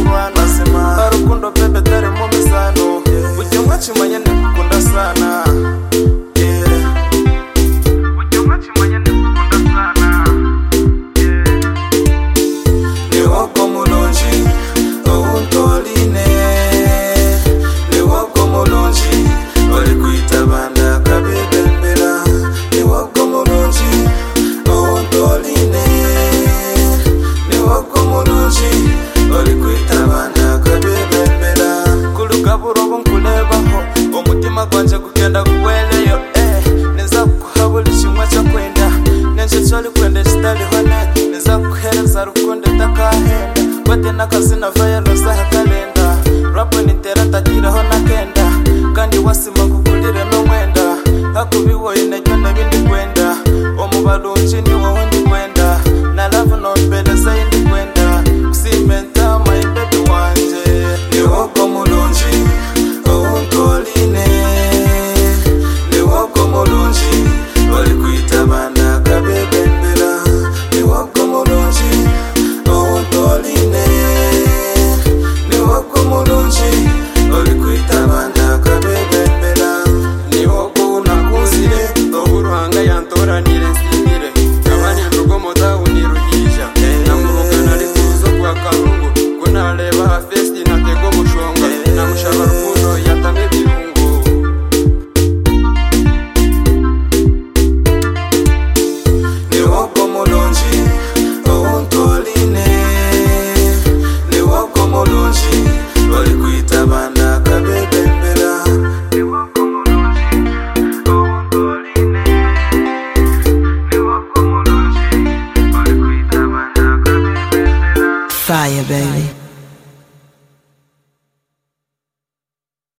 mwana sema rukundo bebe dare mu misano ujye mwachimanya ndikunda sana ujye mwachimanya ndikunda sana ni wako mulonji untoline ni wako mulonji wali kuita banda kabebembera ni wako mulonji untoline ni wako mulonji wali kuita banda kabebembera kulugaburo bonkulebaho omutima gwanje kugenda kuweleyo neza kuhabula kimwe cyo kwenda nenje cyoli kwenda kitali hona neza kuhereza rukundo takahenda bate nakazina vayalo za kalenda rap nitera takiraho nakenda kandi wasima kukulire no mwenda hakubiwo inajyo nabindi kwenda omubalunji ni wowe